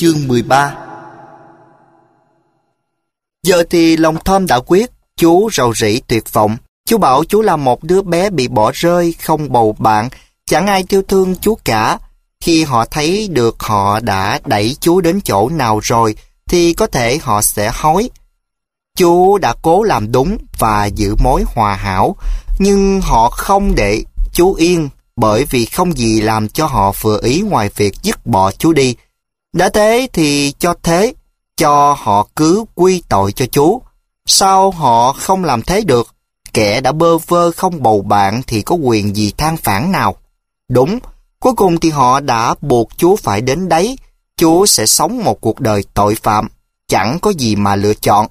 chương 13. Giờ thì lòng Tom đã quyết, chú rầu rĩ tuyệt vọng. Chú bảo chú là một đứa bé bị bỏ rơi, không bầu bạn, chẳng ai yêu thương chú cả. Khi họ thấy được họ đã đẩy chú đến chỗ nào rồi, thì có thể họ sẽ hối. Chú đã cố làm đúng và giữ mối hòa hảo, nhưng họ không để chú yên, bởi vì không gì làm cho họ vừa ý ngoài việc dứt bỏ chú đi. Đã thế thì cho thế, cho họ cứ quy tội cho chú. Sao họ không làm thế được? Kẻ đã bơ vơ không bầu bạn thì có quyền gì than phản nào? Đúng, cuối cùng thì họ đã buộc chú phải đến đấy. Chú sẽ sống một cuộc đời tội phạm, chẳng có gì mà lựa chọn.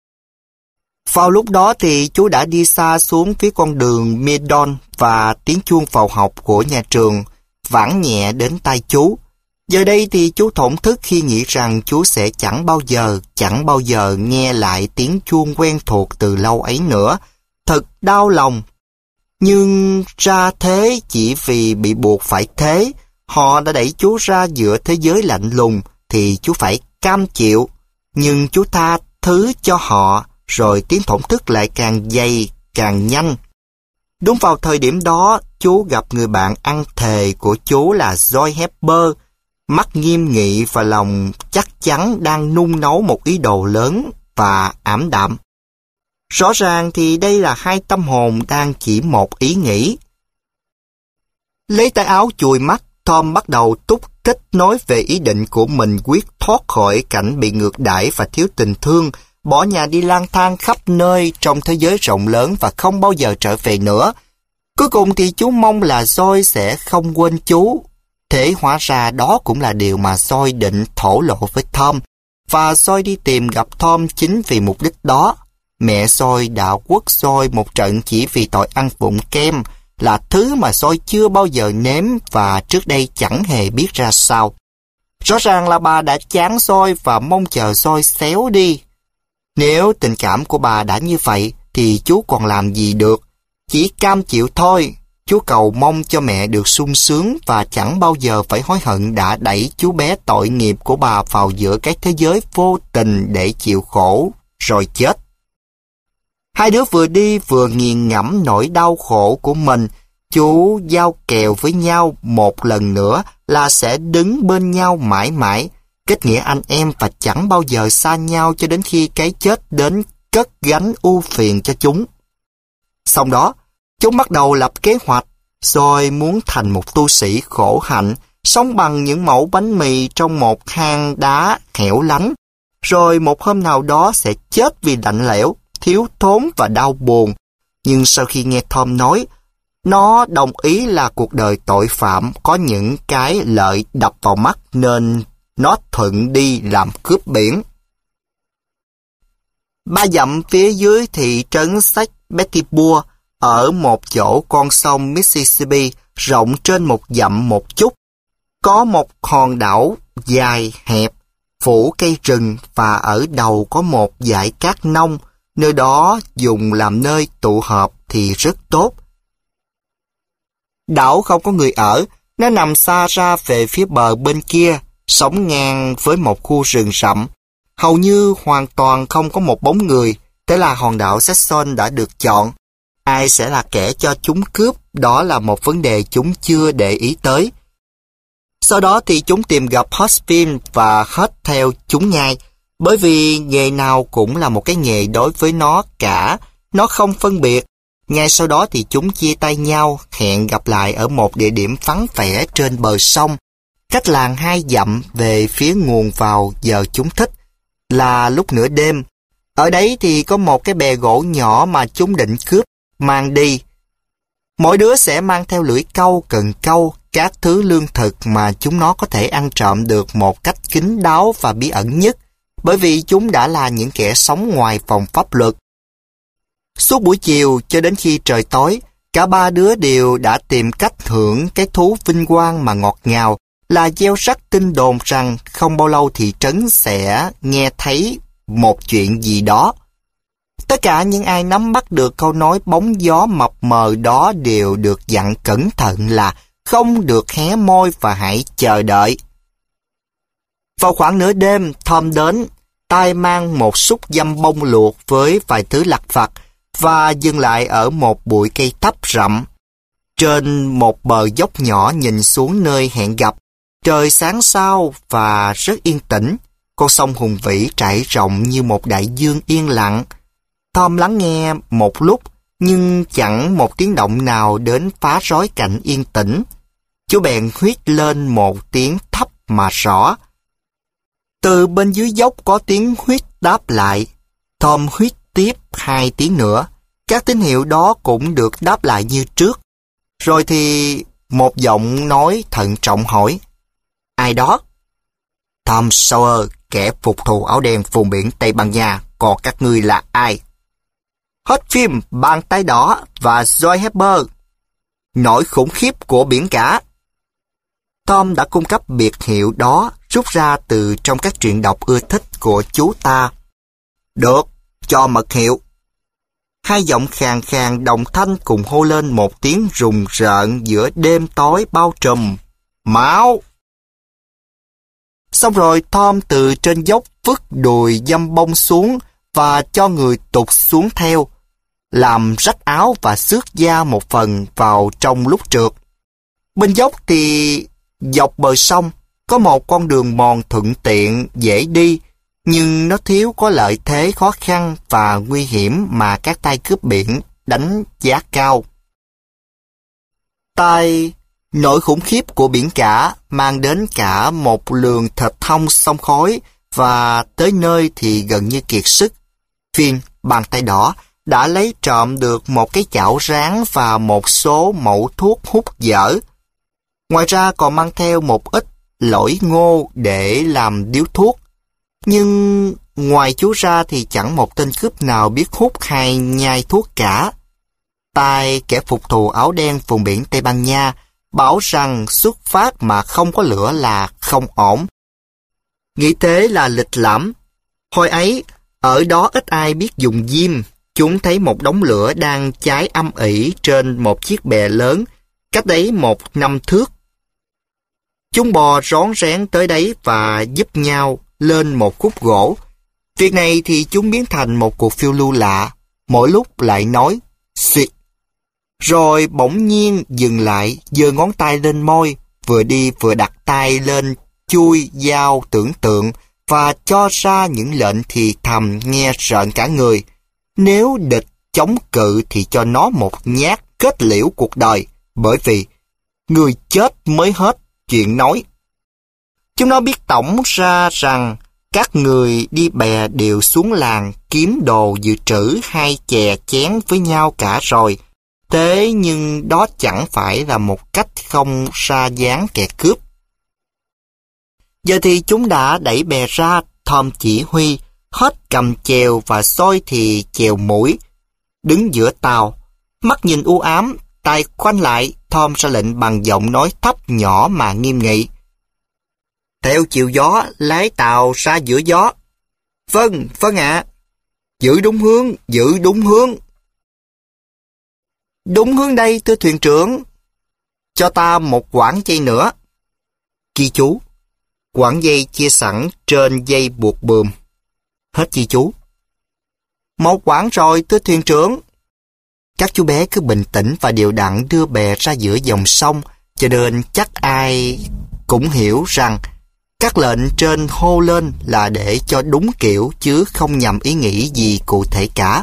Vào lúc đó thì chú đã đi xa xuống phía con đường Meadon và tiếng chuông vào học của nhà trường vẳng nhẹ đến tai chú. Giờ đây thì chú thổn thức khi nghĩ rằng chú sẽ chẳng bao giờ nghe lại tiếng chuông quen thuộc từ lâu ấy nữa. Thật đau lòng. Nhưng ra thế chỉ vì bị buộc phải thế, họ đã đẩy chú ra giữa thế giới lạnh lùng, thì chú phải cam chịu. Nhưng chú tha thứ cho họ, rồi tiếng thổn thức lại càng dày, càng nhanh. Đúng vào thời điểm đó, chú gặp người bạn ăn thề của chú là Joy Hepburn, mắt nghiêm nghị và lòng chắc chắn đang nung nấu một ý đồ lớn và ảm đạm. Rõ ràng thì đây là hai tâm hồn đang chỉ một ý nghĩ. Lấy tay áo chùi mắt, Tom bắt đầu túc tích nói về ý định của mình quyết thoát khỏi cảnh bị ngược đãi và thiếu tình thương, bỏ nhà đi lang thang khắp nơi trong thế giới rộng lớn và không bao giờ trở về nữa. Cuối cùng thì chú mong là Joy sẽ không quên chú. Thế hóa ra đó cũng là điều mà Joy định thổ lộ với Tom, và Joy đi tìm gặp Tom chính vì mục đích đó. Mẹ Joy đã quất Joy một trận chỉ vì tội ăn vụng kem, là thứ mà Joy chưa bao giờ nếm và trước đây chẳng hề biết ra sao. Rõ ràng là bà đã chán Joy và mong chờ Joy xéo đi. Nếu tình cảm của bà đã như vậy, thì chú còn làm gì được? Chỉ cam chịu thôi. Chú cầu mong cho mẹ được sung sướng và chẳng bao giờ phải hối hận đã đẩy chú bé tội nghiệp của bà vào giữa cái thế giới vô tình để chịu khổ, rồi chết. Hai đứa vừa đi vừa nghiền ngẫm nỗi đau khổ của mình. Chú giao kèo với nhau một lần nữa là sẽ đứng bên nhau mãi mãi, kết nghĩa anh em và chẳng bao giờ xa nhau cho đến khi cái chết đến cất gánh ưu phiền cho chúng. Sau đó, chúng bắt đầu lập kế hoạch, rồi muốn thành một tu sĩ khổ hạnh, sống bằng những mẩu bánh mì trong một hang đá hẻo lánh, rồi một hôm nào đó sẽ chết vì lạnh lẽo, thiếu thốn và đau buồn. Nhưng sau khi nghe Tom nói, nó đồng ý là cuộc đời tội phạm có những cái lợi đập vào mắt nên nó thuận đi làm cướp biển. 3 dặm phía dưới thị trấn St. Petersburg, ở một chỗ con sông Mississippi rộng trên 1 dặm một chút, có một hòn đảo dài hẹp, phủ cây rừng và ở đầu có một dải cát nông, nơi đó dùng làm nơi tụ họp thì rất tốt. Đảo không có người ở, nó nằm xa ra về phía bờ bên kia, sống ngang với một khu rừng rậm. Hầu như hoàn toàn không có một bóng người, thế là hòn đảo Saxon đã được chọn. Ai sẽ là kẻ cho chúng cướp, đó là một vấn đề chúng chưa để ý tới. Sau đó thì chúng tìm gặp Hotspur và hết theo chúng ngay, bởi vì nghề nào cũng là một cái nghề đối với nó cả, nó không phân biệt. Ngay sau đó thì chúng chia tay nhau, hẹn gặp lại ở một địa điểm vắng vẻ trên bờ sông, cách làng 2 dặm về phía nguồn vào giờ chúng thích, là lúc nửa đêm. Ở đấy thì có một cái bè gỗ nhỏ mà chúng định cướp, mang đi. Mỗi đứa sẽ mang theo lưỡi câu, cần câu, các thứ lương thực mà chúng nó có thể ăn trộm được một cách kín đáo và bí ẩn nhất, bởi vì chúng đã là những kẻ sống ngoài vòng pháp luật. Suốt buổi chiều cho đến khi trời tối, cả 3 đứa đều đã tìm cách hưởng cái thú vinh quang mà ngọt ngào, là gieo rắc tin đồn rằng không bao lâu thị trấn sẽ nghe thấy một chuyện gì đó. Tất cả những ai nắm bắt được câu nói bóng gió mập mờ đó đều được dặn cẩn thận là không được hé môi và hãy chờ đợi. Vào khoảng nửa đêm, Tom đến, tay mang một xúc dăm bông luộc với vài thứ lặt vặt và dừng lại ở một bụi cây thấp rậm. Trên một bờ dốc nhỏ nhìn xuống nơi hẹn gặp, trời sáng sao và rất yên tĩnh. Con sông hùng vĩ trải rộng như một đại dương yên lặng. Tom lắng nghe một lúc, nhưng chẳng một tiếng động nào đến phá rối cảnh yên tĩnh. Chú bèn huýt lên một tiếng thấp mà rõ. Từ bên dưới dốc có tiếng huýt đáp lại. Tom huýt tiếp 2 tiếng nữa. Các tín hiệu đó cũng được đáp lại như trước. Rồi thì một giọng nói thận trọng hỏi: "Ai đó?" "Tom Sawyer, kẻ phục thù áo đen vùng biển Tây Ban Nha. Còn các ngươi là ai?" "Hết phim Bàn tay đỏ và Joy Harper, nỗi khủng khiếp của biển cả." Tom đã cung cấp biệt hiệu đó rút ra từ trong các truyện đọc ưa thích của chú ta. "Được, cho mật hiệu." Hai giọng khàn khàn đồng thanh cùng hô lên một tiếng rùng rợn giữa đêm tối bao trùm: "Máu!" Xong rồi Tom từ trên dốc vứt đùi dăm bông xuống và cho người tụt xuống theo, làm rách áo và xước da một phần vào trong lúc trượt. Bên dốc thì dọc bờ sông có một con đường mòn thuận tiện dễ đi, nhưng nó thiếu có lợi thế khó khăn và nguy hiểm mà các tay cướp biển đánh giá cao. Nỗi khủng khiếp của biển cả mang đến cả một lường thịt hông xông khói, và tới nơi thì gần như kiệt sức. Phiên Bàn tay đỏ đã lấy trộm được một cái chảo rán và một số mẩu thuốc hút dở. Ngoài ra còn mang theo một ít lỗi ngô để làm điếu thuốc. Nhưng ngoài chú ra thì chẳng một tên cướp nào biết hút hay nhai thuốc cả. Kẻ phục thù áo đen vùng biển Tây Ban Nha bảo rằng xuất phát mà không có lửa là không ổn. Nghĩ thế là lịch lãm. Hồi ấy, ở đó ít ai biết dùng diêm. Chúng thấy một đống lửa đang cháy âm ỉ trên một chiếc bè lớn, cách đấy 1 năm thước. Chúng bò rón rén tới đấy và giúp nhau lên một khúc gỗ. Việc này thì chúng biến thành một cuộc phiêu lưu lạ, mỗi lúc lại nói xịt. Rồi bỗng nhiên dừng lại, giơ ngón tay lên môi, vừa đi vừa đặt tay lên chui dao tưởng tượng và cho ra những lệnh thì thầm nghe rợn cả người. Nếu địch chống cự thì cho nó một nhát kết liễu cuộc đời, bởi vì người chết mới hết chuyện nói. Chúng nó biết tổng ra rằng các người đi bè đều xuống làng kiếm đồ dự trữ hay chè chén với nhau cả rồi. Thế nhưng đó chẳng phải là một cách không ra dáng kẻ cướp. Giờ thì chúng đã đẩy bè ra, Tom chỉ huy, hết cầm chèo và Soi thì chèo mũi. Đứng giữa tàu, mắt nhìn u ám, tay khoanh lại, Tom ra lệnh bằng giọng nói thấp nhỏ mà nghiêm nghị: "Theo chiều gió, lái tàu ra giữa gió." "Vâng, vâng ạ." "Giữ đúng hướng, giữ đúng hướng." "Đúng hướng đây, thưa thuyền trưởng." "Cho ta một quãng dây nữa." Ghi chú: quãng dây chia sẵn trên dây buộc buồm. Hết ghi chú. "Một quãng rồi, thưa thuyền trưởng." Các chú bé cứ bình tĩnh và đều đặn đưa bè ra giữa dòng sông, cho nên chắc ai cũng hiểu rằng các lệnh trên hô lên là để cho đúng kiểu chứ không nhằm ý nghĩ gì cụ thể cả.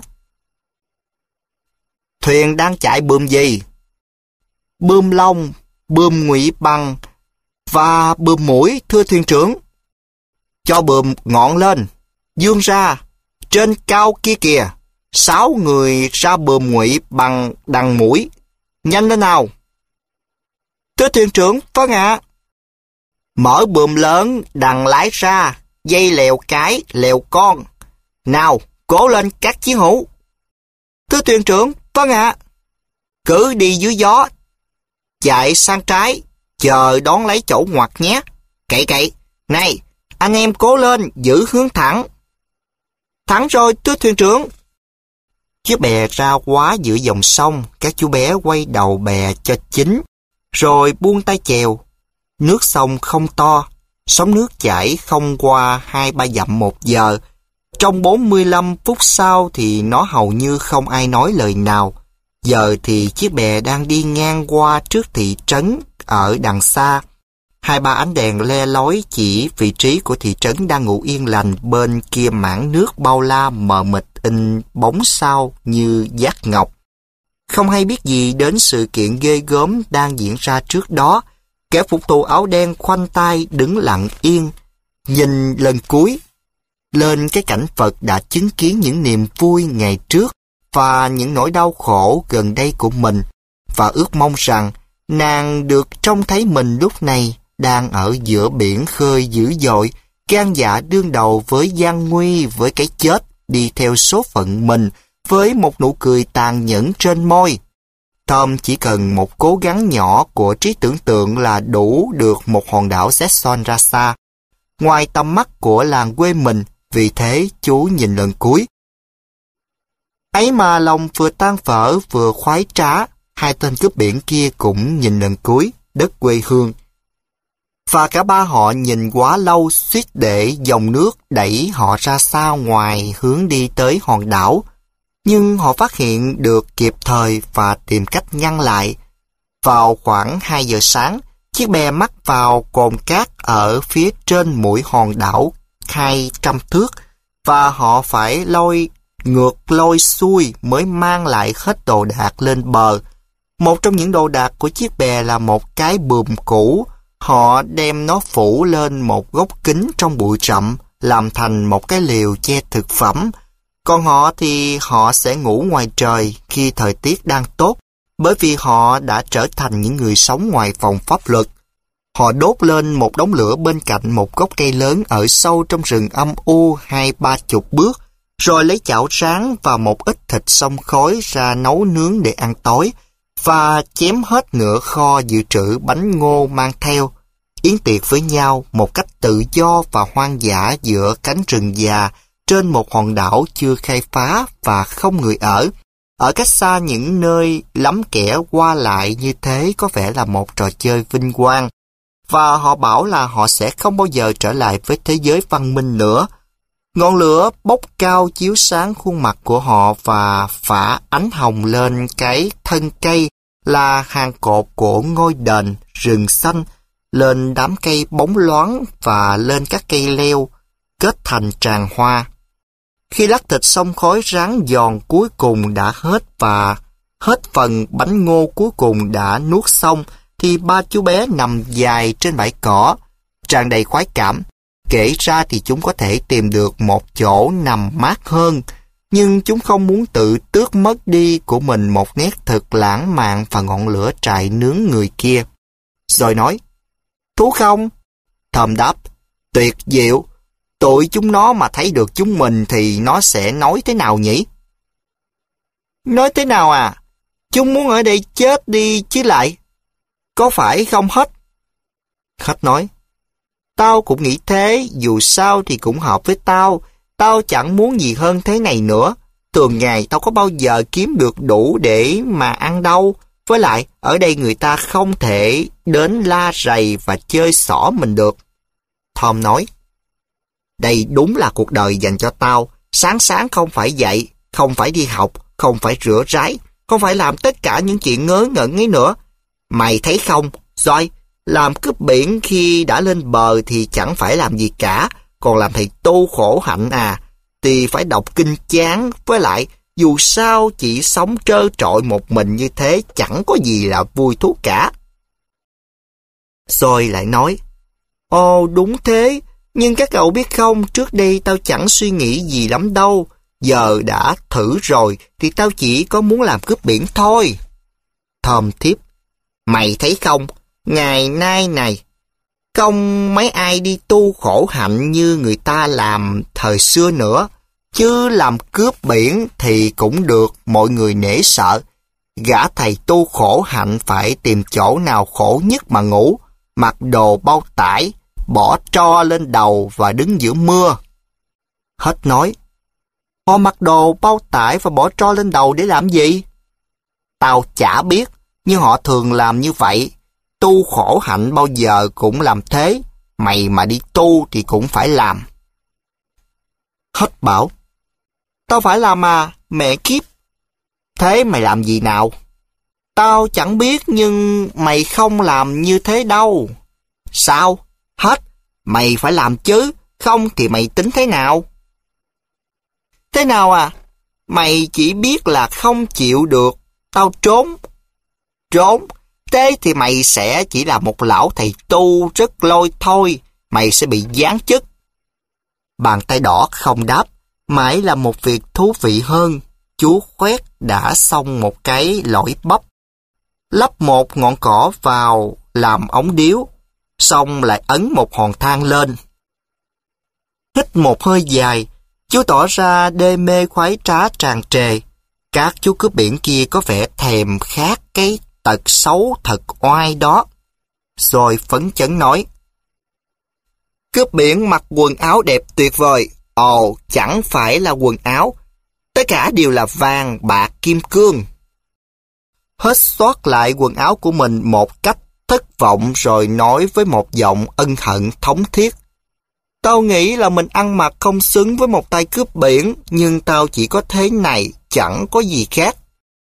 "Thuyền đang chạy bơm gì?" "Bơm lông, bơm ngụy băng và bơm mũi, thưa thuyền trưởng." "Cho bơm ngọn lên, dương ra, trên cao kia kìa. 6 người ra bơm ngụy bằng đằng mũi. Nhanh lên nào." "Thưa thuyền trưởng, vâng ạ." "Mở bơm lớn, đằng lái ra, dây lèo cái, lèo con. Nào, cố lên các chiến hữu." "Thưa thuyền trưởng, vâng ạ." "Cứ đi dưới gió, chạy sang trái, chờ đón lấy chỗ ngoặt nhé. Cậy cậy, này, anh em cố lên, giữ hướng thẳng." "Thẳng rồi, thưa thuyền trưởng." Chiếc bè ra quá giữa dòng sông, các chú bé quay đầu bè cho chính, rồi buông tay chèo. Nước sông không to, Sóng nước chảy không qua 2-3 dặm một giờ. Trong 45 phút sau thì nó hầu như không ai nói lời nào. Giờ thì chiếc bè đang đi ngang qua trước thị trấn ở đằng xa. 2-3 ánh đèn le lói chỉ vị trí của thị trấn đang ngủ yên lành bên kia mảng nước bao la mờ mịt in bóng sao như giác ngọc. Không hay biết gì đến sự kiện ghê gớm đang diễn ra trước đó. Kẻ phục tù áo đen khoanh tay đứng lặng yên, nhìn lần cuối lên cái cảnh vật đã chứng kiến những niềm vui ngày trước và những nỗi đau khổ gần đây của mình, và ước mong rằng nàng được trông thấy mình lúc này đang ở giữa biển khơi dữ dội, gan dạ đương đầu với gian nguy, với cái chết, đi theo số phận mình, với một nụ cười tàn nhẫn trên môi. Tom chỉ cần một cố gắng nhỏ của trí tưởng tượng là đủ được một hòn đảo Jetson ra xa, ngoài tầm mắt của làng quê mình. Vì thế chú nhìn lần cuối. Ấy mà lòng vừa tan vỡ vừa khoái trá, hai tên cướp biển kia cũng nhìn lần cuối đất quê hương. Và cả ba họ nhìn quá lâu, suýt để dòng nước đẩy họ ra xa ngoài hướng đi tới hòn đảo. Nhưng họ phát hiện được kịp thời và tìm cách ngăn lại. Vào khoảng 2 giờ sáng, chiếc bè mắc vào cồn cát ở phía trên mũi hòn đảo 200 thước, và họ phải lôi ngược lôi xuôi mới mang lại hết đồ đạc lên bờ. Một trong những đồ đạc của chiếc bè là một cái buồm cũ. Họ đem nó phủ lên một gốc kính trong bụi rậm, làm thành một cái lều che thực phẩm. Còn họ thì họ sẽ ngủ ngoài trời khi thời tiết đang tốt, bởi vì họ đã trở thành những người sống ngoài vòng pháp luật. Họ đốt lên một đống lửa bên cạnh một gốc cây lớn ở sâu trong rừng âm u 20-30 bước, rồi lấy chảo rán và một ít thịt xông khói ra nấu nướng để ăn tối, và chém hết ngựa kho dự trữ bánh ngô mang theo, yến tiệc với nhau một cách tự do và hoang dã giữa cánh rừng già trên một hòn đảo chưa khai phá và không người ở. Ở cách xa những nơi lắm kẻ qua lại như thế có vẻ là một trò chơi vinh quang, và họ bảo là họ sẽ không bao giờ trở lại với thế giới văn minh nữa. Ngọn lửa bốc cao chiếu sáng khuôn mặt của họ và phả ánh hồng lên cái thân cây là hàng cột của ngôi đền, rừng xanh, lên đám cây bóng loáng và lên các cây leo kết thành tràng hoa. Khi lát thịt xông khói rán giòn cuối cùng đã hết và hết phần bánh ngô cuối cùng đã nuốt xong, thì ba chú bé nằm dài trên bãi cỏ, tràn đầy khoái cảm. Kể ra thì chúng có thể tìm được một chỗ nằm mát hơn, nhưng chúng không muốn tự tước mất đi của mình một nét thật lãng mạn và ngọn lửa trại nướng người kia. Rồi nói, thú không? Tom đáp, tuyệt diệu. Tụi chúng nó mà thấy được chúng mình thì nó sẽ nói thế nào nhỉ? Nói thế nào à? Chúng muốn ở đây chết đi chứ lại. Có phải không hết? Khách nói, tao cũng nghĩ thế, dù sao thì cũng hợp với tao. Tao chẳng muốn gì hơn thế này nữa. Thường ngày tao có bao giờ kiếm được đủ để mà ăn đâu. Với lại, ở đây người ta không thể đến la rầy và chơi xỏ mình được. Tom nói, đây đúng là cuộc đời dành cho tao. Sáng sáng không phải dậy, không phải đi học, không phải rửa ráy, không phải làm tất cả những chuyện ngớ ngẩn ấy nữa. Mày thấy không, Joy, làm cướp biển khi đã lên bờ thì chẳng phải làm gì cả, còn làm thầy tu khổ hạnh à, thì phải đọc kinh chán. Với lại, dù sao chỉ sống trơ trọi một mình như thế chẳng có gì là vui thú cả. Joy lại nói, ồ đúng thế, nhưng các cậu biết không, trước đây tao chẳng suy nghĩ gì lắm đâu. Giờ đã thử rồi thì tao chỉ có muốn làm cướp biển thôi. Tom tiếp, mày thấy không, ngày nay này, không mấy ai đi tu khổ hạnh như người ta làm thời xưa nữa. Chứ làm cướp biển thì cũng được mọi người nể sợ. Gã thầy tu khổ hạnh phải tìm chỗ nào khổ nhất mà ngủ, mặc đồ bao tải, bỏ tro lên đầu và đứng giữa mưa. Hết nói, họ mặc đồ bao tải và bỏ tro lên đầu để làm gì? Tao chả biết, nhưng họ thường làm như vậy. Tu khổ hạnh bao giờ cũng làm thế. Mày mà đi tu thì cũng phải làm. Hết bảo, tao phải làm mà, mẹ kiếp. Thế mày làm gì nào? Tao chẳng biết nhưng mày không làm như thế đâu. Sao? Hết, mày phải làm chứ, không thì mày tính thế nào? Thế nào à? Mày chỉ biết là không chịu được, tao trốn. Trốn? Thế thì mày sẽ chỉ là một lão thầy tu rất lôi thôi, mày sẽ bị giáng chức. Bàn tay đỏ không đáp, mãi là một việc thú vị hơn. Chú Khoét đã xong một cái lõi bắp, lắp một ngọn cỏ vào làm ống điếu, xong lại ấn một hòn than lên. Hít một hơi dài, chú tỏ ra đê mê khoái trá tràn trề. Các chú cướp biển kia có vẻ thèm khát cái tật xấu thật oai đó. Rồi phấn chấn nói, cướp biển mặc quần áo đẹp tuyệt vời. Ồ, chẳng phải là quần áo, tất cả đều là vàng, bạc, kim cương. Hết xoát lại quần áo của mình một cách thất vọng rồi nói với một giọng ân hận thống thiết. Tao nghĩ là mình ăn mặc không xứng với một tay cướp biển, nhưng tao chỉ có thế này, chẳng có gì khác.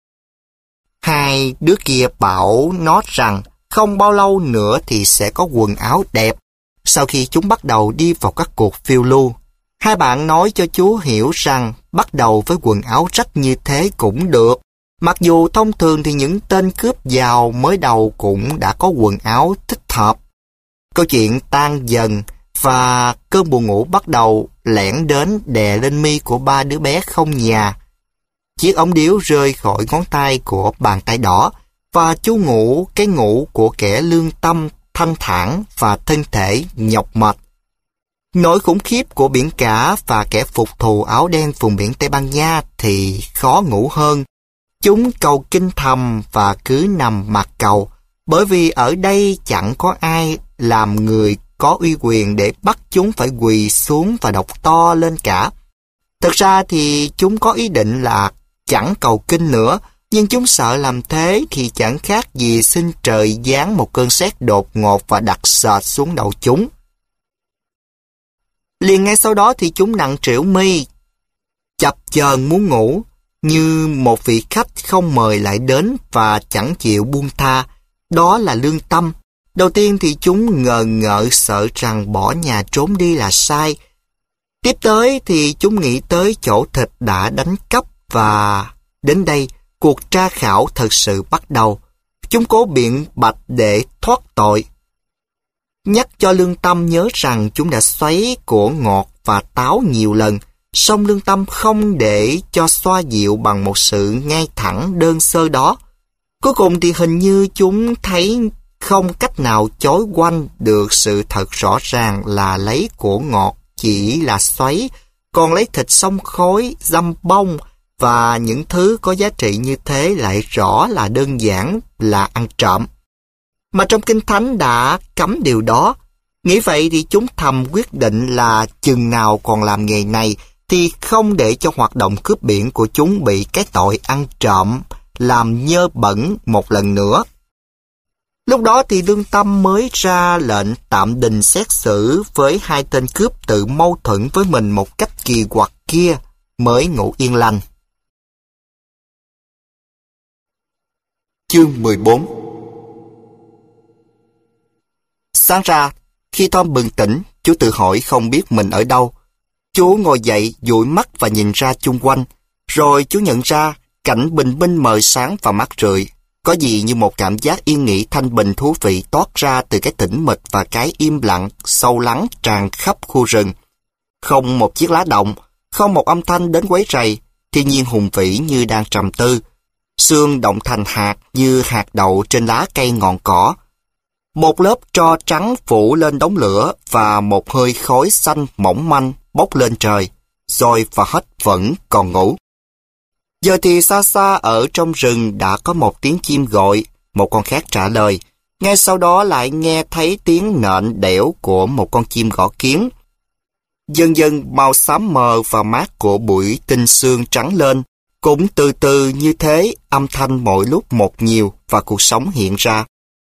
Hai đứa kia bảo nó rằng không bao lâu nữa thì sẽ có quần áo đẹp. Sau khi chúng bắt đầu đi vào các cuộc phiêu lưu, hai bạn nói cho chú hiểu rằng bắt đầu với quần áo rách như thế cũng được. Mặc dù thông thường thì những tên cướp giàu mới đầu cũng đã có quần áo thích hợp. Câu chuyện tan dần và cơn buồn ngủ bắt đầu lẻn đến đè lên mi của ba đứa bé không nhà. Chiếc ống điếu rơi khỏi ngón tay của bàn tay đỏ và chú ngủ cái ngủ của kẻ lương tâm, thanh thản và thân thể nhọc mệt. Nỗi khủng khiếp của biển cả và kẻ phục thù áo đen vùng biển Tây Ban Nha thì khó ngủ hơn. Chúng cầu kinh thầm và cứ nằm mặt cầu, bởi vì ở đây chẳng có ai làm người có uy quyền để bắt chúng phải quỳ xuống và đọc to lên cả. Thực ra thì chúng có ý định là chẳng cầu kinh nữa, nhưng chúng sợ làm thế thì chẳng khác gì xin trời giáng một cơn sét đột ngột và đặt sệt xuống đầu chúng. Liền ngay sau đó thì chúng nặng trĩu mi, chập chờn muốn ngủ, như một vị khách không mời lại đến và chẳng chịu buông tha. Đó là lương tâm. Đầu tiên thì chúng ngờ ngợ sợ rằng bỏ nhà trốn đi là sai. Tiếp tới thì chúng nghĩ tới chỗ thịt đã đánh cắp và đến đây cuộc tra khảo thật sự bắt đầu. Chúng cố biện bạch để thoát tội. Nhắc cho lương tâm nhớ rằng chúng đã xoáy của ngọt và táo nhiều lần, song lương tâm không để cho xoa dịu bằng một sự ngay thẳng đơn sơ đó. Cuối cùng thì hình như chúng thấy không cách nào chối quanh được sự thật rõ ràng là lấy của ngọt chỉ là xoáy, còn lấy thịt xông khói, dăm bông và những thứ có giá trị như thế lại rõ là đơn giản là ăn trộm. Mà trong Kinh Thánh đã cấm điều đó. Nghĩ vậy thì chúng thầm quyết định là chừng nào còn làm nghề này thì không để cho hoạt động cướp biển của chúng bị cái tội ăn trộm làm nhơ bẩn một lần nữa. Lúc đó thì lương tâm mới ra lệnh tạm đình xét xử với hai tên cướp tự mâu thuẫn với mình một cách kỳ quặc kia, mới ngủ yên lành. Chương 14. Sáng ra, khi Tom bừng tỉnh, chú tự hỏi không biết mình ở đâu. Chú ngồi dậy, dụi mắt và nhìn ra chung quanh. Rồi chú nhận ra cảnh bình minh mờ sáng và mát rượi. Có gì như một cảm giác yên nghỉ thanh bình thú vị toát ra từ cái tĩnh mịch và cái im lặng, sâu lắng tràn khắp khu rừng. Không một chiếc lá động, không một âm thanh đến quấy rầy, thiên nhiên hùng vĩ như đang trầm tư. Sương động thành hạt như hạt đậu trên lá cây ngọn cỏ. Một lớp tro trắng phủ lên đống lửa và một hơi khói xanh mỏng manh bốc lên trời, rồi và hết vẫn còn ngủ. Giờ thì xa xa ở trong rừng đã có một tiếng chim gọi, một con khác trả lời. Ngay sau đó lại nghe thấy tiếng nện đẽo của một con chim gõ kiến. Dần dần màu xám mờ và mát của buổi tinh sương trắng lên. Cũng từ từ như thế, âm thanh mỗi lúc một nhiều và cuộc sống hiện ra.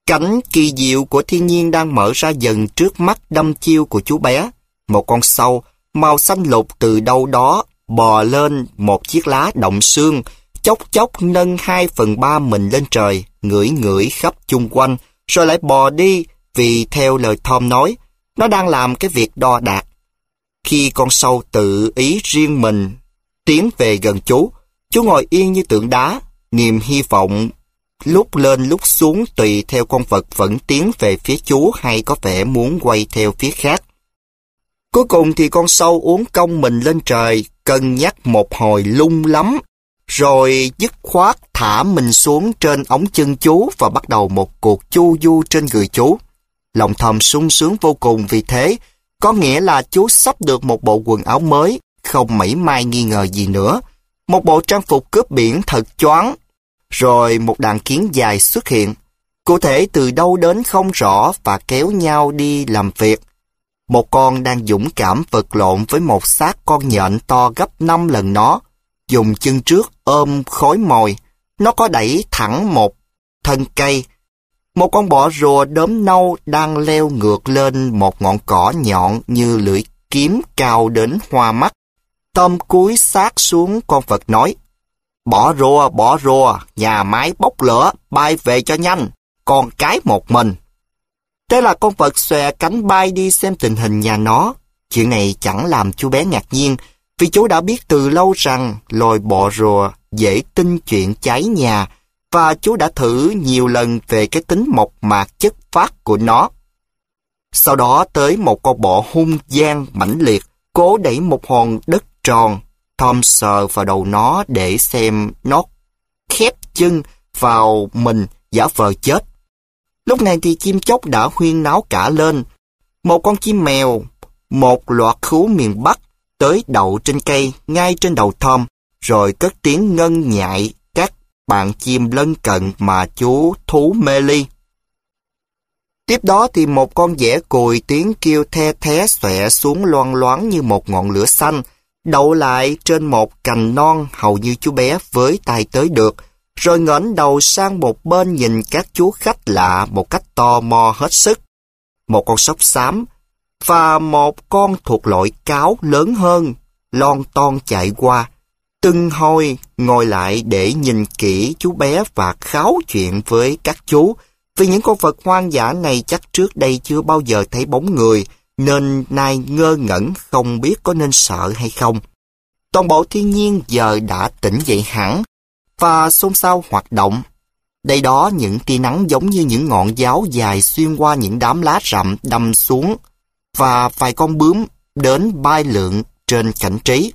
Cảnh kỳ diệu của thiên nhiên đang mở ra dần trước mắt đăm chiêu của chú bé. Một con sâu màu xanh lục từ đâu đó bò lên một chiếc lá động xương, chốc chốc nâng 2/3 mình lên trời, ngửi ngửi khắp chung quanh, rồi lại bò đi, vì theo lời Tom nói, nó đang làm cái việc đo đạc. Khi con sâu tự ý riêng mình tiến về gần chú ngồi yên như tượng đá, niềm hy vọng lúc lên lúc xuống tùy theo con vật vẫn tiến về phía chú hay có vẻ muốn quay theo phía khác. Cuối cùng thì con sâu uốn cong mình lên trời, cân nhắc một hồi lung lắm, rồi dứt khoát thả mình xuống trên ống chân chú và bắt đầu một cuộc chu du trên người chú. Lòng Tom sung sướng vô cùng vì thế, có nghĩa là chú sắp được một bộ quần áo mới, không mảy may nghi ngờ gì nữa. Một bộ trang phục cướp biển thật choáng. Rồi một đàn kiến dài xuất hiện, cụ thể từ đâu đến không rõ và kéo nhau đi làm việc. Một con đang dũng cảm vật lộn với một xác con nhện to gấp 5 lần nó, dùng chân trước ôm khối mồi. Nó có đẩy thẳng một thân cây. Một con bọ rùa đốm nâu đang leo ngược lên một ngọn cỏ nhọn như lưỡi kiếm cao đến hoa mắt. Tom cúi sát xuống con vật nói: Bỏ rùa, nhà máy bốc lửa, bay về cho nhanh, con cái một mình. Thế là con vật xòe cánh bay đi xem tình hình nhà nó. Chuyện này chẳng làm chú bé ngạc nhiên, vì chú đã biết từ lâu rằng loài bọ rùa dễ tin chuyện cháy nhà, và chú đã thử nhiều lần về cái tính mộc mạc chất phác của nó. Sau đó tới một con bọ hung dang mãnh liệt, cố đẩy một hòn đất tròn. Tom sờ vào đầu nó để xem nó khép chân vào mình giả vờ chết. Lúc này thì chim chóc đã huyên náo cả lên. Một con chim mèo, một loạt khú miền Bắc, tới đậu trên cây ngay trên đầu Tom, rồi cất tiếng ngân nhại các bạn chim lân cận mà chú thú mê ly. Tiếp đó thì một con dẻ cùi tiếng kêu the thé xòe xuống loang loáng như một ngọn lửa xanh, đậu lại trên một cành non hầu như chú bé với tay tới được, rồi ngẩng đầu sang một bên nhìn các chú khách lạ một cách tò mò hết sức. Một con sóc xám và một con thuộc loại cáo lớn hơn lon ton chạy qua, từng hồi ngồi lại để nhìn kỹ chú bé và kháo chuyện với các chú, vì những con vật hoang dã này chắc trước đây chưa bao giờ thấy bóng người, nên nay ngơ ngẩn không biết có nên sợ hay không. Toàn bộ thiên nhiên giờ đã tỉnh dậy hẳn và xôn xao hoạt động. Đây đó những tia nắng giống như những ngọn giáo dài xuyên qua những đám lá rậm đâm xuống, và vài con bướm đến bay lượn trên cảnh trí.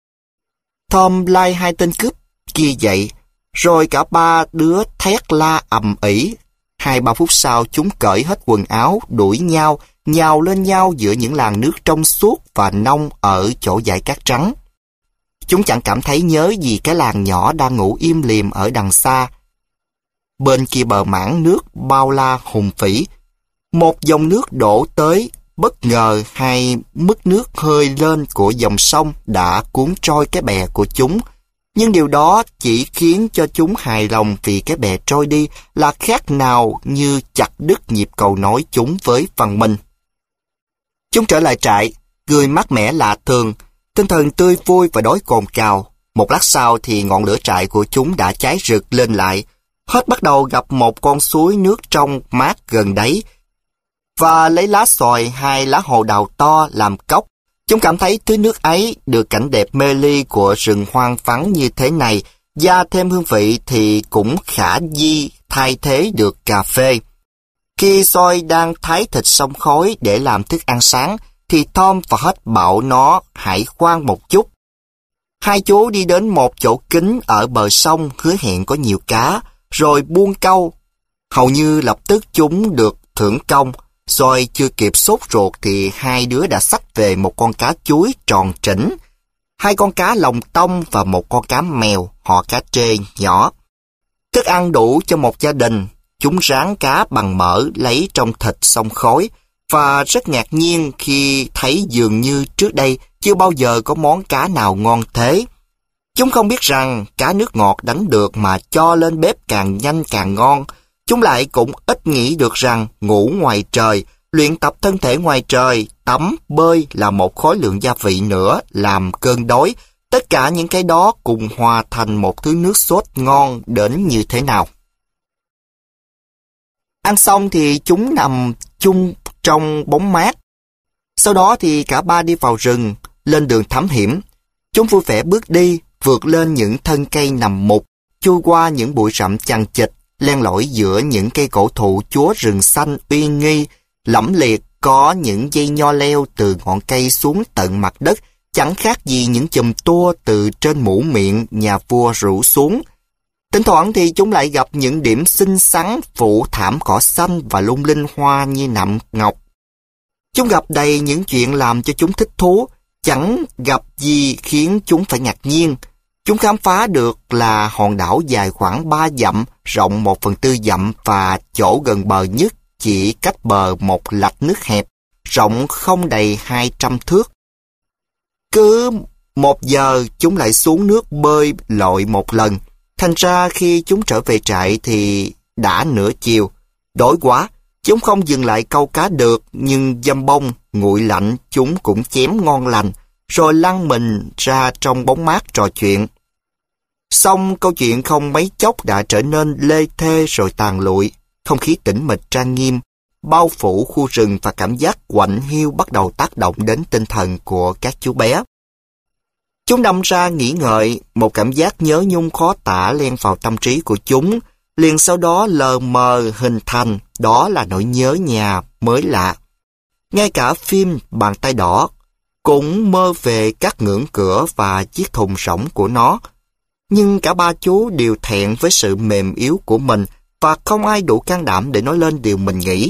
Tom lai hai tên cướp kia dậy, rồi cả ba đứa thét la ầm ĩ. 2-3 phút sau chúng cởi hết quần áo, đuổi nhau, nhào lên nhau giữa những làn nước trong suốt và nông ở chỗ dải cát trắng. Chúng chẳng cảm thấy nhớ gì cái làng nhỏ đang ngủ im lìm ở đằng xa. Bên kia bờ mảng nước bao la hùng vĩ, một dòng nước đổ tới, bất ngờ hay mức nước hơi lên của dòng sông đã cuốn trôi cái bè của chúng. Nhưng điều đó chỉ khiến cho chúng hài lòng, vì cái bè trôi đi là khác nào như chặt đứt nhịp cầu nối chúng với phần mình. Chúng trở lại trại, người mát mẻ lạ thường, tinh thần tươi vui và đói cồn cào. Một lát sau thì ngọn lửa trại của chúng đã cháy rực lên lại. Hết bắt đầu gặp một con suối nước trong mát gần đấy, và lấy lá xoài hay lá hồ đào to làm cốc. Chúng cảm thấy tưới nước ấy được cảnh đẹp mê ly của rừng hoang vắng như thế này, gia thêm hương vị thì cũng khả di thay thế được cà phê. Khi Soi đang thái thịt xông khói để làm thức ăn sáng, thì Tom và Hết bảo nó hãy khoan một chút. Hai chú đi đến một chỗ kín ở bờ sông hứa hẹn có nhiều cá, rồi buông câu. Hầu như lập tức chúng được thưởng công. Soi chưa kịp sốt ruột thì hai đứa đã xách về một con cá chuối tròn trĩnh, 2 con cá lồng tông và một con cá mèo, họ cá trê nhỏ. Thức ăn đủ cho một gia đình. Chúng rán cá bằng mỡ lấy trong thịt xông khói, và rất ngạc nhiên khi thấy dường như trước đây chưa bao giờ có món cá nào ngon thế. Chúng không biết rằng cá nước ngọt đánh được mà cho lên bếp càng nhanh càng ngon. Chúng lại cũng ít nghĩ được rằng ngủ ngoài trời, luyện tập thân thể ngoài trời, tắm, bơi là một khối lượng gia vị nữa làm cơn đói. Tất cả những cái đó cùng hòa thành một thứ nước sốt ngon đến như thế nào. Ăn xong thì chúng nằm chung trong bóng mát. Sau đó thì cả ba đi vào rừng, lên đường thám hiểm. Chúng vui vẻ bước đi, vượt lên những thân cây nằm mục, chui qua những bụi rậm chằng chịt, len lỏi giữa những cây cổ thụ chúa rừng xanh uy nghi, lẫm liệt có những dây nho leo từ ngọn cây xuống tận mặt đất, chẳng khác gì những chùm tua từ trên mũ miệng nhà vua rủ xuống. Thỉnh thoảng thì chúng lại gặp những điểm xinh xắn phủ thảm cỏ xanh và lung linh hoa như nạm ngọc. Chúng gặp đầy những chuyện làm cho chúng thích thú, chẳng gặp gì khiến chúng phải ngạc nhiên. Chúng khám phá được là hòn đảo dài khoảng 3 dặm, rộng 1/4 dặm và chỗ gần bờ nhất chỉ cách bờ một lạch nước hẹp, rộng không đầy 200 thước. Cứ 1 giờ chúng lại xuống nước bơi lội một lần. Thành ra khi chúng trở về trại thì đã nửa chiều. Đói quá, chúng không dừng lại câu cá được, nhưng dăm bông, nguội lạnh chúng cũng chém ngon lành, rồi lăn mình ra trong bóng mát trò chuyện. Xong câu chuyện không mấy chốc đã trở nên lê thê rồi tàn lụi. Không khí tĩnh mịch trang nghiêm bao phủ khu rừng và cảm giác quạnh hiu bắt đầu tác động đến tinh thần của các chú bé. Chúng đâm ra nghĩ ngợi, một cảm giác nhớ nhung khó tả len vào tâm trí của chúng, liền sau đó lờ mờ hình thành, đó là nỗi nhớ nhà mới lạ. Ngay cả phim Bàn tay đỏ cũng mơ về các ngưỡng cửa và chiếc thùng rỗng của nó. Nhưng cả ba chú đều thẹn với sự mềm yếu của mình và không ai đủ can đảm để nói lên điều mình nghĩ.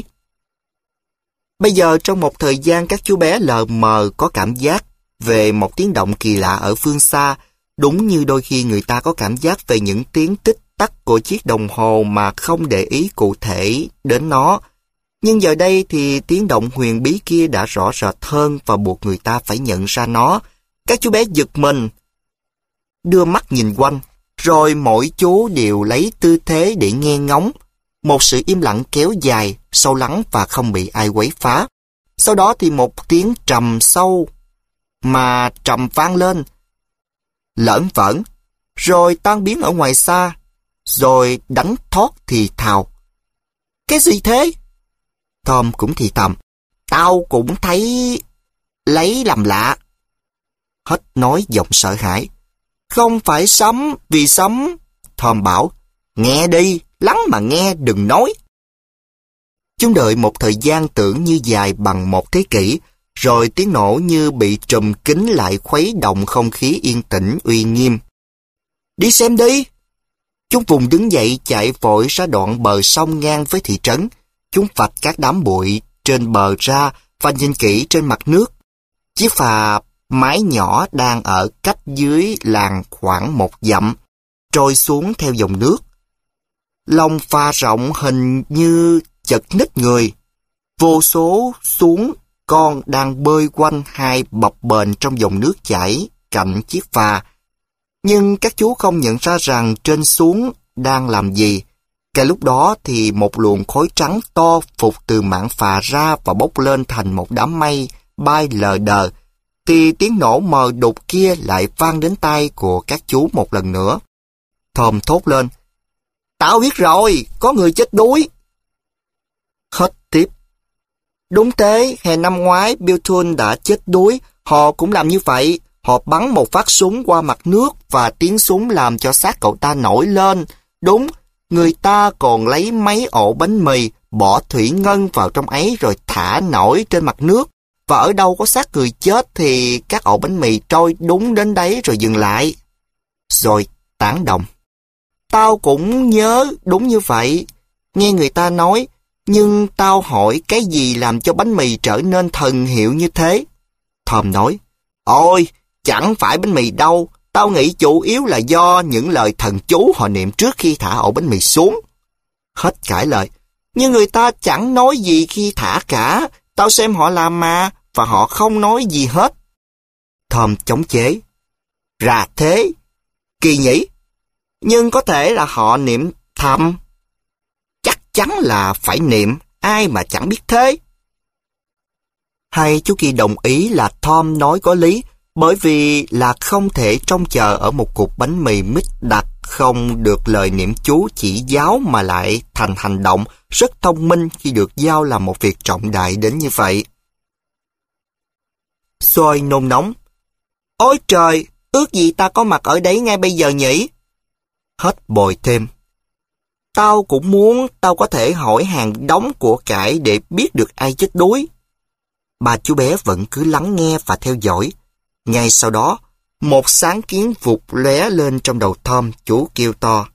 Bây giờ trong một thời gian các chú bé lờ mờ có cảm giác về một tiếng động kỳ lạ ở phương xa, đúng như đôi khi người ta có cảm giác về những tiếng tích tắc của chiếc đồng hồ mà không để ý cụ thể đến nó. Nhưng giờ đây thì tiếng động huyền bí kia đã rõ rệt hơn và buộc người ta phải nhận ra nó. Các chú bé giật mình, đưa mắt nhìn quanh, rồi mỗi chú đều lấy tư thế để nghe ngóng. Một sự im lặng kéo dài, sâu lắng và không bị ai quấy phá. Sau đó thì một tiếng trầm sâu mà trầm vang lên, lởn vởn, rồi tan biến ở ngoài xa, rồi đánh thót thì thào. Cái gì thế? Tom cũng thì thầm. Tao cũng thấy lấy làm lạ. Hết nói giọng sợ hãi. Không phải sấm, vì sấm. Tom bảo, nghe đi, lắng mà nghe, đừng nói. Chúng đợi một thời gian tưởng như dài bằng một thế kỷ, rồi tiếng nổ như bị trùm kín lại khuấy động không khí yên tĩnh uy nghiêm. Đi xem đi! Chúng vùng đứng dậy chạy vội ra đoạn bờ sông ngang với thị trấn. Chúng vạch các đám bụi trên bờ ra và nhìn kỹ trên mặt nước. Chiếc phà mái nhỏ đang ở cách dưới làng khoảng 1 dặm, trôi xuống theo dòng nước. Lòng phà rộng hình như chật ních người. Vô số xuống con đang bơi quanh hai bập bềnh trong dòng nước chảy cạnh chiếc phà. Nhưng các chú không nhận ra rằng trên xuống đang làm gì. Cái lúc đó thì một luồng khói trắng to phụt từ mạn phà ra và bốc lên thành một đám mây bay lờ đờ. Thì tiếng nổ mờ đục kia lại vang đến tai của các chú một lần nữa. Tom thốt lên. Tao biết rồi, có người chết đuối. Hết tiếp. Đúng thế, hè năm ngoái Bilton đã chết đuối. Họ cũng làm như vậy. Họ bắn một phát súng qua mặt nước và tiếng súng làm cho xác cậu ta nổi lên. Đúng, người ta còn lấy mấy ổ bánh mì, bỏ thủy ngân vào trong ấy rồi thả nổi trên mặt nước. Và ở đâu có xác người chết thì các ổ bánh mì trôi đúng đến đấy rồi dừng lại. Rồi tán đồng. Tao cũng nhớ đúng như vậy. Nghe người ta nói, nhưng tao hỏi cái gì làm cho bánh mì trở nên thần hiệu như thế? Tom nói, ôi, chẳng phải bánh mì đâu. Tao nghĩ chủ yếu là do những lời thần chú họ niệm trước khi thả ổ bánh mì xuống. Hết cãi lời. Nhưng người ta chẳng nói gì khi thả cả. Tao xem họ làm mà, và họ không nói gì hết. Tom chống chế. Ra thế. Kỳ nhỉ? Nhưng có thể là họ niệm thầm. Chắc chắn là phải niệm, ai mà chẳng biết thế. Hay chú Kỳ đồng ý là Tom nói có lý, bởi vì là không thể trông chờ ở một cục bánh mì mít đặc không được lời niệm chú chỉ giáo mà lại thành hành động rất thông minh khi được giao làm một việc trọng đại đến như vậy. Soi nôn nóng. Ôi trời, ước gì ta có mặt ở đấy ngay bây giờ nhỉ? Hết bồi thêm. Tao cũng muốn tao có thể hỏi hàng đống của cải để biết được ai chết đuối. Bà chú bé vẫn cứ lắng nghe và theo dõi. Ngay sau đó, một sáng kiến vụt lóe lên trong đầu Tom, chú kêu to.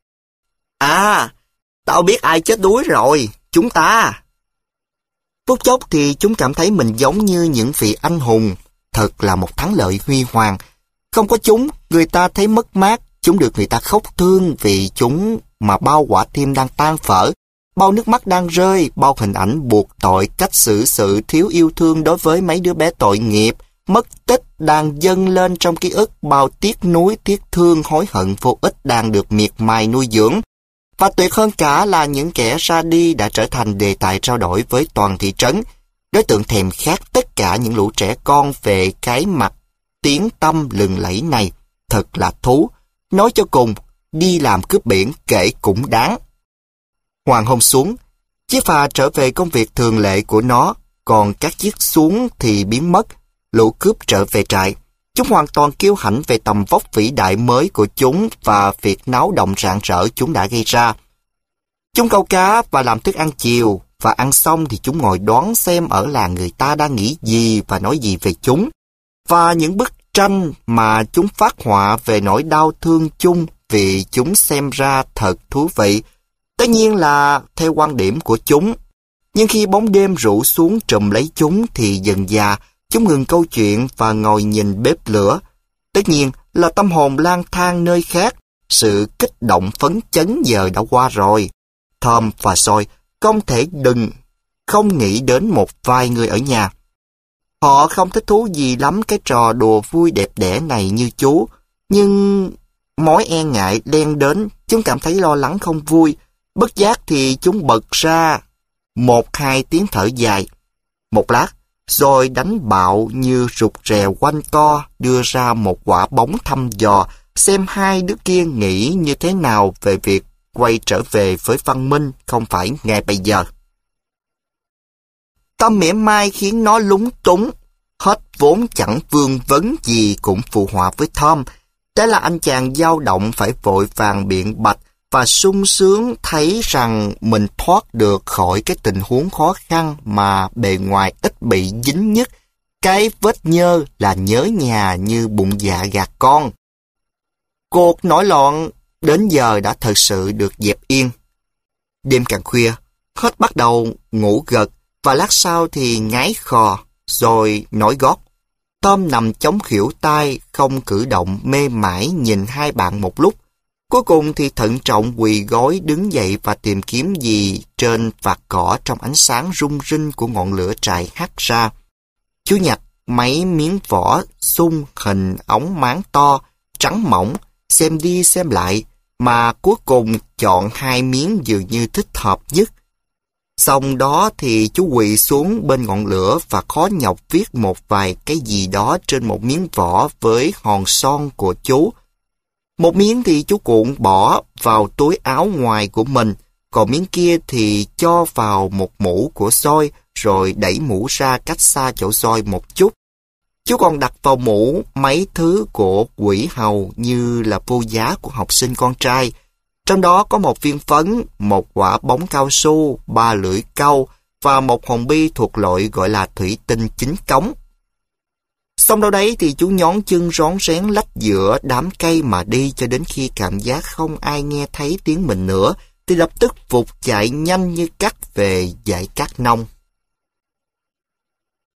À, tao biết ai chết đuối rồi, chúng ta. Phút chốc thì chúng cảm thấy mình giống như những vị anh hùng. Thật là một thắng lợi huy hoàng. Không có chúng, người ta thấy mất mát, chúng được người ta khóc thương vì chúng mà bao quả tim đang tan vỡ, bao nước mắt đang rơi, bao hình ảnh buộc tội, cách xử sự thiếu yêu thương đối với mấy đứa bé tội nghiệp, mất tích đang dâng lên trong ký ức, bao tiếc nuối, tiếc thương, hối hận vô ích đang được miệt mài nuôi dưỡng. Và tuyệt hơn cả là những kẻ ra đi đã trở thành đề tài trao đổi với toàn thị trấn. Đối tượng thèm khát tất cả những lũ trẻ con về cái mặt tiếng tăm lừng lẫy này. Thật là thú. Nói cho cùng, đi làm cướp biển kể cũng đáng. Hoàng hôn xuống, chiếc phà trở về công việc thường lệ của nó, còn các chiếc xuống thì biến mất. Lũ cướp trở về trại. Chúng hoàn toàn kiêu hãnh về tầm vóc vĩ đại mới của chúng và việc náo động rạng rỡ chúng đã gây ra. Chúng câu cá và làm thức ăn chiều, và ăn xong thì chúng ngồi đoán xem ở làng người ta đang nghĩ gì và nói gì về chúng. Và những bức tranh mà chúng phát họa về nỗi đau thương chung vì chúng xem ra thật thú vị. Tất nhiên là theo quan điểm của chúng. Nhưng khi bóng đêm rủ xuống trùm lấy chúng thì dần dà chúng ngừng câu chuyện và ngồi nhìn bếp lửa. Tất nhiên là tâm hồn lang thang nơi khác. Sự kích động phấn chấn giờ đã qua rồi. Tom và Sawyer không thể không nghĩ đến một vài người ở nhà. Họ không thích thú gì lắm cái trò đùa vui đẹp đẽ này như chú. Nhưng mối e ngại len đến, chúng cảm thấy lo lắng không vui. Bất giác thì chúng bật ra 1-2 tiếng thở dài. Một lát, rồi đánh bạo như rụt rè quanh co, đưa ra một quả bóng thăm dò, xem hai đứa kia nghĩ như thế nào về việc quay trở về với văn minh không phải ngay bây giờ. Tâm mỉa mai khiến nó lúng túng, hết vốn chẳng vương vấn gì cũng phụ họa với Tom. Thế là anh chàng dao động phải vội vàng biện bạch và sung sướng thấy rằng mình thoát được khỏi cái tình huống khó khăn mà bề ngoài ít bị dính nhất. Cái vết nhơ là nhớ nhà như bụng dạ gà con. Cuộc nổi loạn đến giờ đã thật sự được dẹp yên. Đêm càng khuya, hết bắt đầu ngủ gật và lát sau thì ngáy khò, rồi nổi gót. Tom nằm chống khuỷu tay, không cử động, mê mải nhìn hai bạn một lúc. Cuối cùng thì thận trọng quỳ gối đứng dậy và tìm kiếm gì trên vạt cỏ trong ánh sáng rung rinh của ngọn lửa trại hắt ra. Chú nhặt mấy miếng vỏ xung hình ống máng to, trắng mỏng, xem đi xem lại, mà cuối cùng chọn 2 miếng dường như thích hợp nhất. Xong đó thì chú quỳ xuống bên ngọn lửa và khó nhọc viết một vài cái gì đó trên một miếng vỏ với hòn son của chú. Một miếng thì chú cuộn bỏ vào túi áo ngoài của mình, còn miếng kia thì cho vào một mũ của Sawyer rồi đẩy mũ ra cách xa chỗ Sawyer một chút. Chú còn đặt vào mũ mấy thứ của quỷ hầu như là vô giá của học sinh con trai. Trong đó có một viên phấn, một quả bóng cao su, 3 lưỡi câu và một hòn bi thuộc loại gọi là thủy tinh chính cống. Xong đâu đấy thì chú nhón chân rón rén lách giữa đám cây mà đi cho đến khi cảm giác không ai nghe thấy tiếng mình nữa, thì lập tức vụt chạy nhanh như cắt về dãy cát nông.